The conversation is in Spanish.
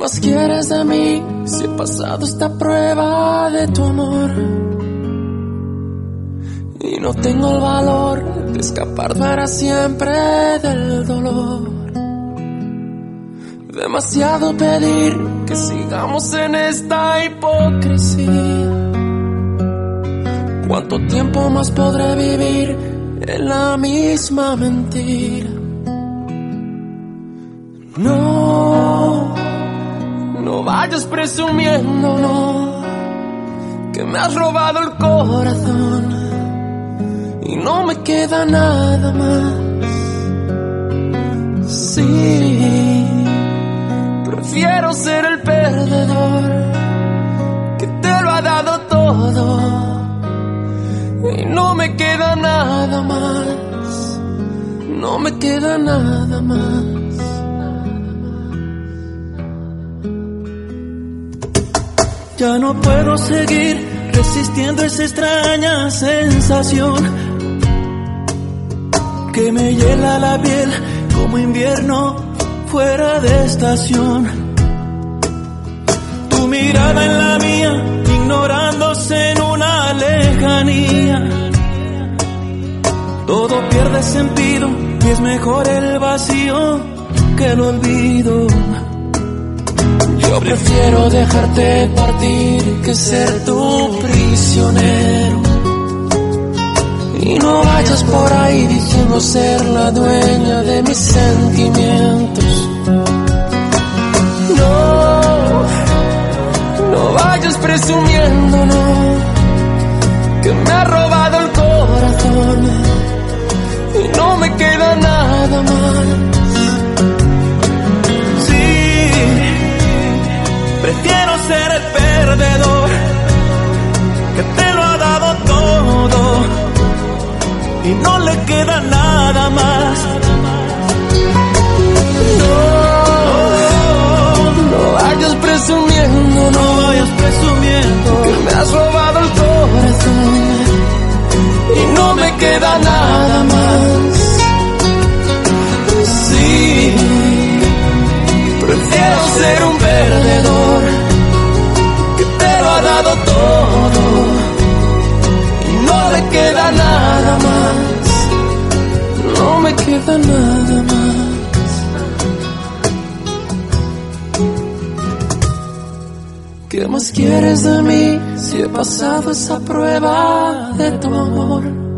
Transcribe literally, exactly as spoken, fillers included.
más quieres de mí si he pasado esta prueba de tu amor? Y no tengo el valor de escapar para siempre del dolor. Demasiado pedir que sigamos en esta hipocresía. ¿Cuánto tiempo más podré vivir en la misma mentira? No, no vayas presumiendo, no, que me has robado el corazón y no me queda nada más. Sí, prefiero ser el perdedor que te lo ha dado todo y no me queda nada más, no me queda nada más. Ya no puedo seguir resistiendo esa extraña sensación que me hiela la piel como invierno fuera de estación. Tu mirada en la mía, ignorándose en una lejanía. Todo pierde sentido y es mejor el vacío que el olvido. Yo prefiero dejarte partir que ser tu prisionero. Y no vayas por ahí diciendo ser la dueña de mis sentimientos. No, no vayas presumiendo, no, que me ha robado el corazón y no me queda nada más. Prefiero ser el perdedor que te lo ha dado todo y no le queda nada más. No, no vayas presumiendo, no vayas presumiendo que me has robado el corazón y no me queda nada más. Sí, prefiero ser un perdedor que te lo ha dado todo y no le queda nada más, no me queda nada más. ¿Qué más quieres de mí si he pasado esa prueba de tu amor?